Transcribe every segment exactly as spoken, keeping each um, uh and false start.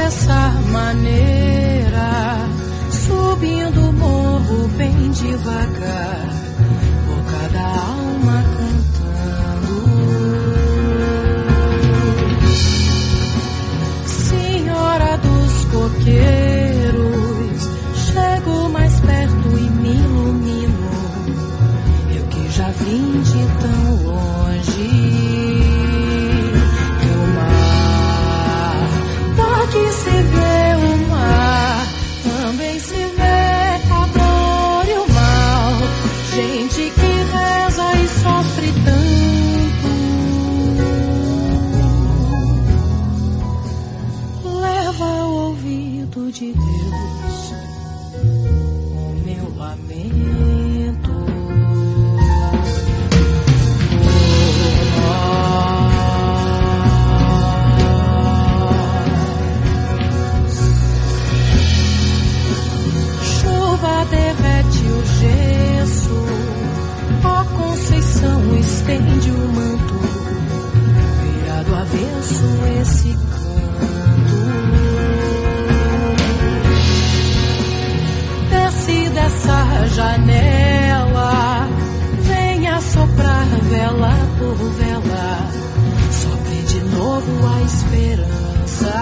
dessa maneira, subindo o morro bem devagar, por cada alma cantando. Senhora dos coqueiros, chego mais perto e me ilumino, eu que já vim de tão longe. Que se vê o mar, também se vê a dor e o mal, gente que reza e sofre tanto. Leva ao ouvido de Deus o meu lamento. Derrete o gesso, ó Conceição, estende o manto, virado avesso esse canto. Desce dessa janela, venha soprar vela por vela, sopre de novo a esperança.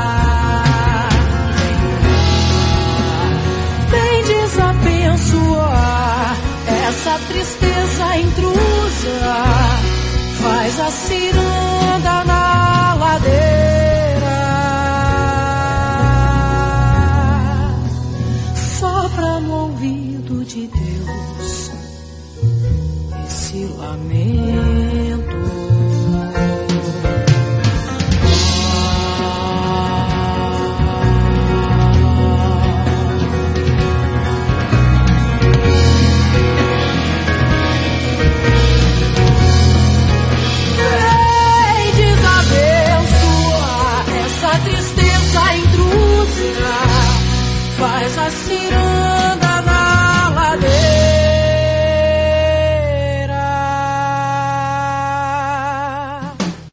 Desabençoar essa tristeza intrusa, faz a ciranda na ladeira, sopra no ouvido de Deus esse lamento. Faz a ciranda